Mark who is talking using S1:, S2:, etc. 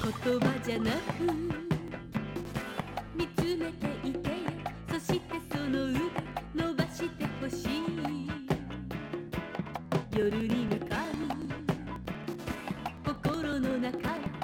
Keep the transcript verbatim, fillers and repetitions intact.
S1: 言葉じゃなく見つめていてよ。そしてその腕伸ばしてほしい。夜に向かう心の中